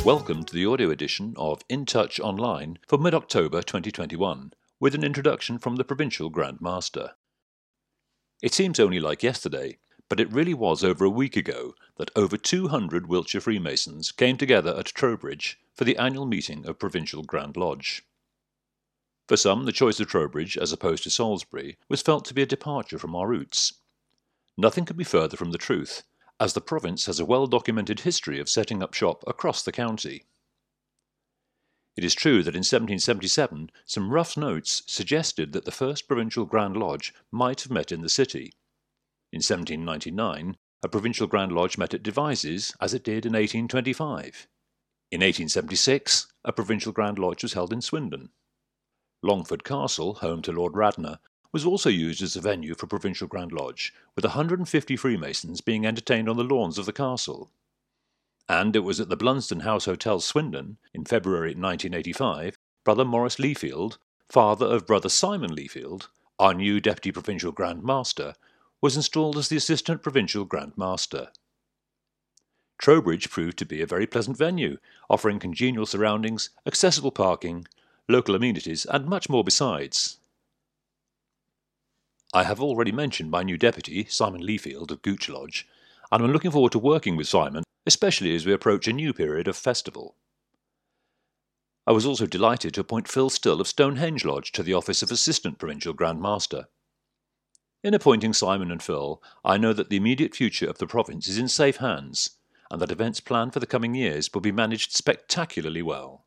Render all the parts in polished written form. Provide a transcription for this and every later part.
Welcome to the audio edition of In Touch Online for mid-October 2021, with an introduction from the Provincial Grand Master. It seems only like yesterday, but it really was over a week ago that over 200 Wiltshire Freemasons came together at Trowbridge for the annual meeting of Provincial Grand Lodge. For some, the choice of Trowbridge, as opposed to Salisbury, was felt to be a departure from our roots. Nothing could be further from the truth, as the province has a well-documented history of setting up shop across the county. It is true that in 1777 some rough notes suggested that the first Provincial Grand Lodge might have met in the city. In 1799, a Provincial Grand Lodge met at Devizes, as it did in 1825. In 1876, a Provincial Grand Lodge was held in Swindon. Longford Castle, home to Lord Radnor, was also used as a venue for Provincial Grand Lodge, with 150 Freemasons being entertained on the lawns of the castle. And it was at the Blunsdon House Hotel, Swindon, in February 1985, Brother Maurice Leafield, father of Brother Simon Leafield, our new Deputy Provincial Grand Master, was installed as the Assistant Provincial Grand Master. Trowbridge proved to be a very pleasant venue, offering congenial surroundings, accessible parking, local amenities, and much more besides. I have already mentioned my new deputy, Simon Leafield of Gooch Lodge, and I'm looking forward to working with Simon, especially as we approach a new period of festival. I was also delighted to appoint Phil Still of Stonehenge Lodge to the office of Assistant Provincial Grand Master. In appointing Simon and Phil, I know that the immediate future of the province is in safe hands, and that events planned for the coming years will be managed spectacularly well.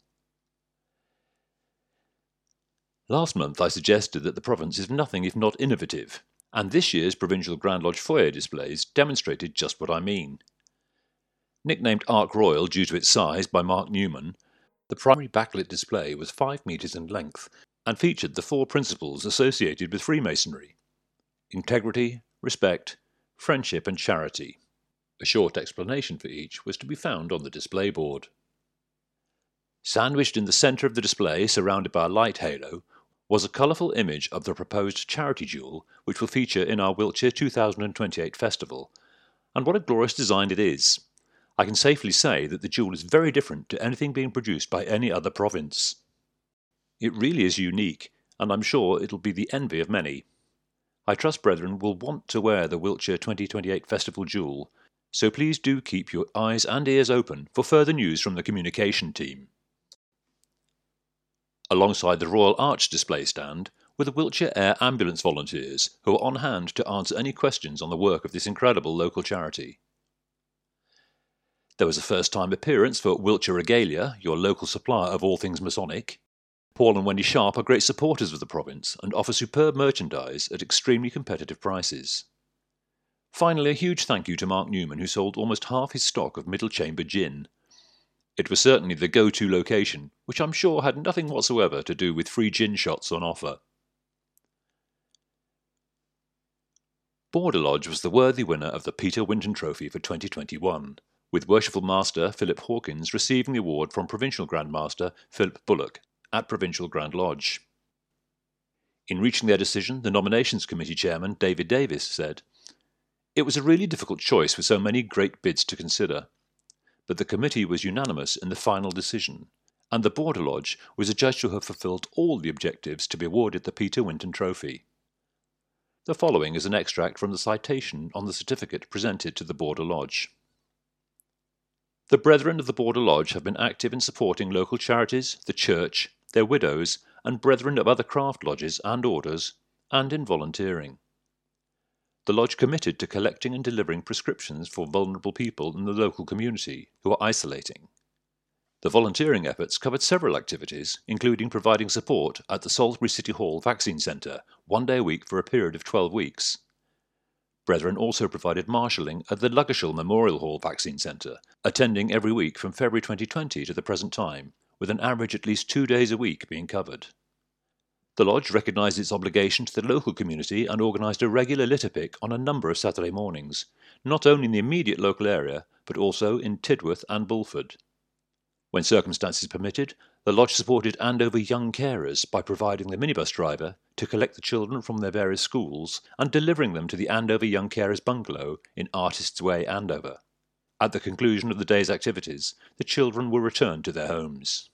Last month I suggested that the province is nothing if not innovative, and this year's Provincial Grand Lodge foyer displays demonstrated just what I mean. Nicknamed Ark Royal due to its size by Mark Newman, the primary backlit display was 5 metres in length and featured the 4 principles associated with Freemasonry: integrity, respect, friendship and charity. A short explanation for each was to be found on the display board. Sandwiched in the centre of the display, surrounded by a light halo, was a colourful image of the proposed charity jewel which will feature in our Wiltshire 2028 festival, and what a glorious design it is. I can safely say that the jewel is very different to anything being produced by any other province. It really is unique, and I'm sure it'll be the envy of many. I trust brethren will want to wear the Wiltshire 2028 festival jewel, so please do keep your eyes and ears open for further news from the communication team. Alongside the Royal Arch display stand were the Wiltshire Air Ambulance volunteers who were on hand to answer any questions on the work of this incredible local charity. There was a first-time appearance for Wiltshire Regalia, your local supplier of all things Masonic. Paul and Wendy Sharp are great supporters of the province and offer superb merchandise at extremely competitive prices. Finally, a huge thank you to Mark Newman, who sold almost half his stock of Middle Chamber gin. It was certainly the go-to location, which I'm sure had nothing whatsoever to do with free gin shots on offer. Border Lodge was the worthy winner of the Peter Winton Trophy for 2021, with Worshipful Master Philip Hawkins receiving the award from Provincial Grand Master Philip Bullock at Provincial Grand Lodge. In reaching their decision, the Nominations Committee Chairman David Davis said, "It was a really difficult choice with so many great bids to consider. But the committee was unanimous in the final decision, and the Border Lodge was adjudged to have fulfilled all the objectives to be awarded the Peter Winton Trophy." The following is an extract from the citation on the certificate presented to the Border Lodge. "The brethren of the Border Lodge have been active in supporting local charities, the church, their widows, and brethren of other craft lodges and orders, and in volunteering. The Lodge committed to collecting and delivering prescriptions for vulnerable people in the local community who are isolating. The volunteering efforts covered several activities, including providing support at the Salisbury City Hall Vaccine Centre 1 day a week for a period of 12 weeks. Brethren also provided marshalling at the Ludgershall Memorial Hall Vaccine Centre, attending every week from February 2020 to the present time, with an average at least 2 days a week being covered. The Lodge recognised its obligation to the local community and organised a regular litter pick on a number of Saturday mornings, not only in the immediate local area, but also in Tidworth and Bulford. When circumstances permitted, the Lodge supported Andover young carers by providing the minibus driver to collect the children from their various schools and delivering them to the Andover Young Carers Bungalow in Artists' Way, Andover. At the conclusion of the day's activities, the children were returned to their homes.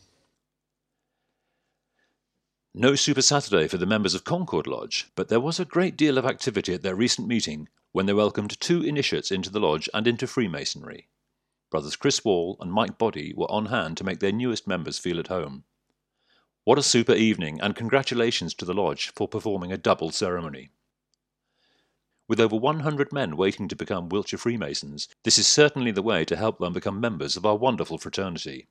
No Super Saturday for the members of Concord Lodge, but there was a great deal of activity at their recent meeting when they welcomed 2 initiates into the lodge and into Freemasonry. Brothers Chris Wall and Mike Boddy were on hand to make their newest members feel at home. What a super evening, and congratulations to the lodge for performing a double ceremony. With over 100 men waiting to become Wiltshire Freemasons, this is certainly the way to help them become members of our wonderful fraternity.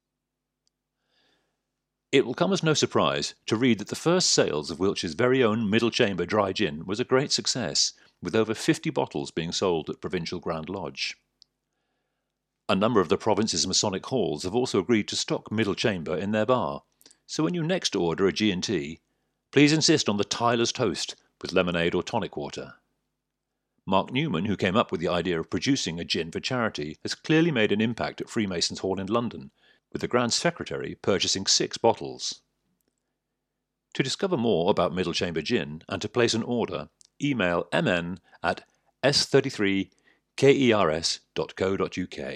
It will come as no surprise to read that the first sales of Wiltshire's very own Middle Chamber Dry Gin was a great success, with over 50 bottles being sold at Provincial Grand Lodge. A number of the province's Masonic halls have also agreed to stock Middle Chamber in their bar, so when you next order a G&T, please insist on the Tyler's Toast with lemonade or tonic water. Mark Newman, who came up with the idea of producing a gin for charity, has clearly made an impact at Freemasons Hall in London, with the Grand Secretary purchasing 6 bottles. To discover more about Middle Chamber Gin and to place an order, email mn@s33kers.co.uk.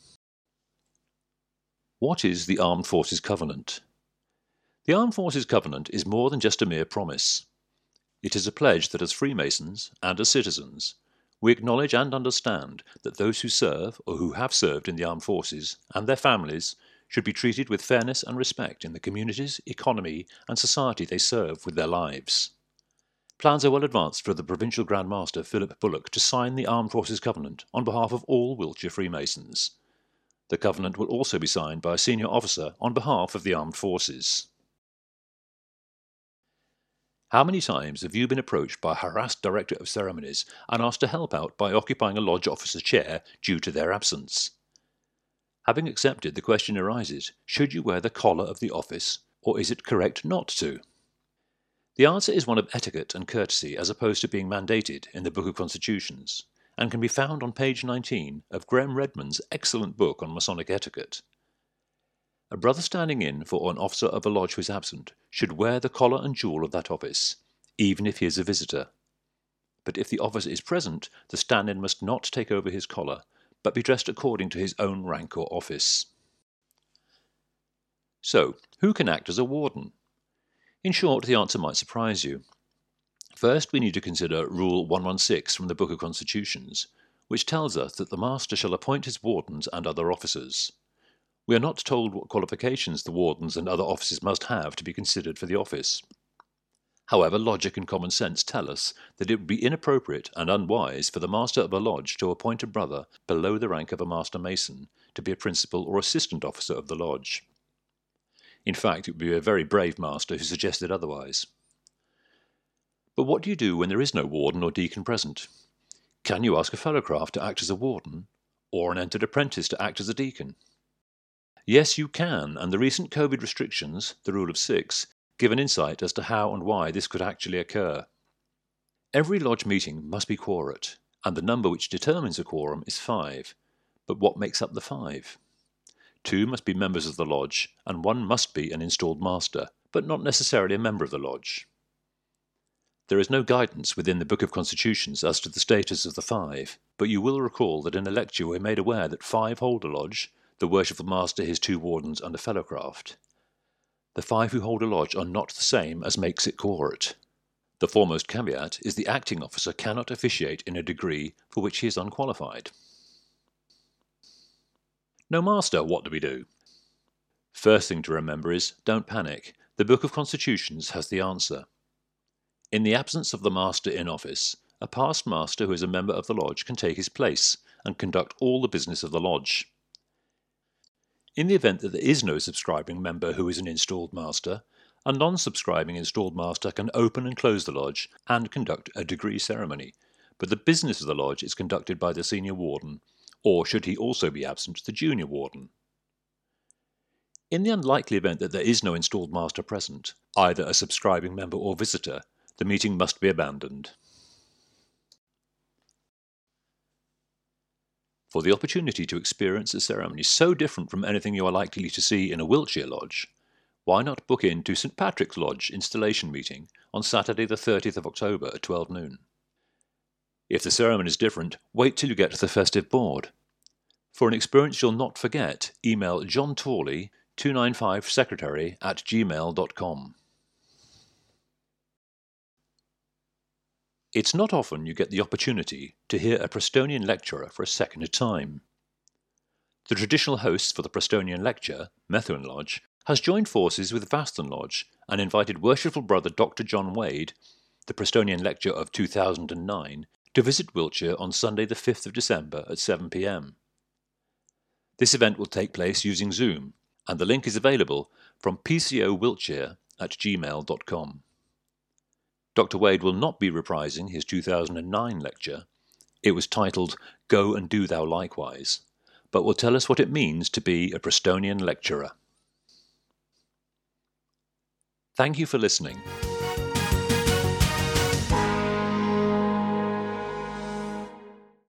What is the Armed Forces Covenant? The Armed Forces Covenant is more than just a mere promise. It is a pledge that as Freemasons and as citizens, we acknowledge and understand that those who serve or who have served in the armed forces and their families should be treated with fairness and respect in the communities, economy and society they serve with their lives. Plans are well advanced for the Provincial Grand Master Philip Bullock to sign the Armed Forces Covenant on behalf of all Wiltshire Freemasons. The Covenant will also be signed by a senior officer on behalf of the Armed Forces. How many times have you been approached by a harassed Director of Ceremonies and asked to help out by occupying a lodge officer's chair due to their absence? Having accepted, the question arises, should you wear the collar of the office, or is it correct not to? The answer is one of etiquette and courtesy as opposed to being mandated in the Book of Constitutions, and can be found on page 19 of Graham Redman's excellent book on Masonic etiquette. A brother standing in for an officer of a lodge who is absent should wear the collar and jewel of that office, even if he is a visitor. But if the officer is present, the stand-in must not take over his collar, but be dressed according to his own rank or office. So, who can act as a warden? In short, the answer might surprise you. First, we need to consider Rule 116 from the Book of Constitutions, which tells us that the Master shall appoint his wardens and other officers. We are not told what qualifications the wardens and other officers must have to be considered for the office. However, logic and common sense tell us that it would be inappropriate and unwise for the master of a lodge to appoint a brother below the rank of a master mason to be a principal or assistant officer of the lodge. In fact, it would be a very brave master who suggested otherwise. But what do you do when there is no warden or deacon present? Can you ask a fellowcraft to act as a warden, or an entered apprentice to act as a deacon? Yes, you can, and the recent COVID restrictions, the Rule of 6, give an insight as to how and why this could actually occur. Every lodge meeting must be quorate, and the number which determines a quorum is 5. But what makes up the 5? 2 must be members of the lodge, and 1 must be an installed master, but not necessarily a member of the lodge. There is no guidance within the Book of Constitutions as to the status of the 5, but you will recall that in a lecture we made aware that 5 hold a lodge, the worshipful master, his 2 wardens, and a fellowcraft. The 5 who hold a lodge are not the same as makes it quorate. The foremost caveat is the acting officer cannot officiate in a degree for which he is unqualified. No master, what do we do? First thing to remember is, don't panic. The Book of Constitutions has the answer. In the absence of the master in office, a past master who is a member of the lodge can take his place and conduct all the business of the lodge. In the event that there is no subscribing member who is an installed master, a non-subscribing installed master can open and close the lodge and conduct a degree ceremony, but the business of the lodge is conducted by the senior warden, or should he also be absent, the junior warden. In the unlikely event that there is no installed master present, either a subscribing member or visitor, the meeting must be abandoned. For the opportunity to experience a ceremony so different from anything you are likely to see in a Wiltshire lodge, why not book in to St Patrick's Lodge installation meeting on Saturday the 30th of October at 12 noon? If the ceremony is different, wait till you get to the festive board. For an experience you'll not forget, email John Torley, 295secretary@gmail.com. It's not often you get the opportunity to hear a Prestonian lecturer for a second time. The traditional host for the Prestonian lecture, Methuen Lodge, has joined forces with Vaston Lodge and invited Worshipful Brother Dr. John Wade, the Prestonian lecture of 2009, to visit Wiltshire on Sunday the 5th of December at 7 p.m. This event will take place using Zoom, and the link is available from pcowiltshire@gmail.com. Dr. Wade will not be reprising his 2009 lecture. It was titled Go and Do Thou Likewise, but will tell us what it means to be a Prestonian lecturer. Thank you for listening.